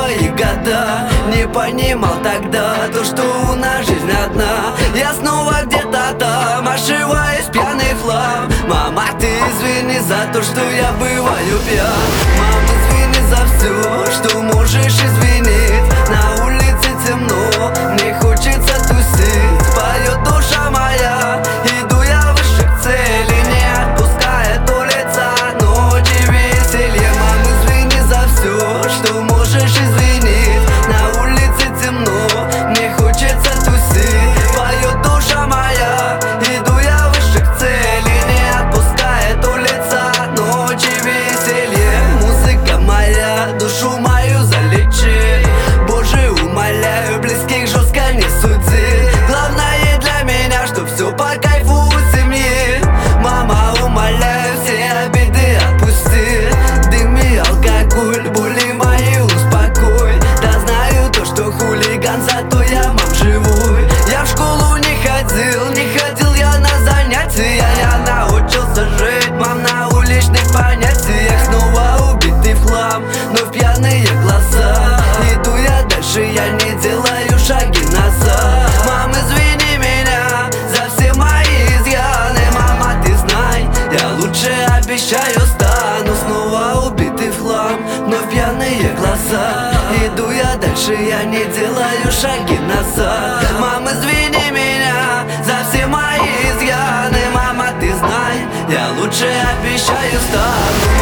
свои года не понимал тогда то, что у нас жизнь одна. Я снова где-то там, ошиваюсь пьяный хлам. Мама, ты извини за то, что я бываю пьян. Мама, извини за все, что можешь извинить. На улице темно, мне хочется тусить. Поет душа моя, иду я выше к цели, не отпуская то лица ночи веселье. Мама, извини за все, что можешь извинить. На улице темно, мне хочется тусить. Поет душа моя, иду я выше к цели, не отпуская то лица ночи веселье. Музыка моя, душу мою залечи. Боже, умоляю, близких жестко не суди. Главное для меня, чтоб все по кайфу у семьи. Мама, умоляю, все обиды отпусти. Дым и алкоголь, боли мои успокой. Да знаю то, что хулиган, зато я мам живой. Я в школу не ходил я на занятия. Я научился жить, мам, на уличных понятиях. Снова убитый в хлам, но в пьяные глаза. Иду я дальше, я не делаю шаги назад. Мам, извини меня за все мои изъяны. Мама, ты знай, я лучше обещаю стану. Снова убитый в хлам, но в пьяные глаза. Иду я дальше, я не делаю шаги назад. Мам, извини меня за все мои изъяны. Мама, ты знай, я лучше обещаю стану.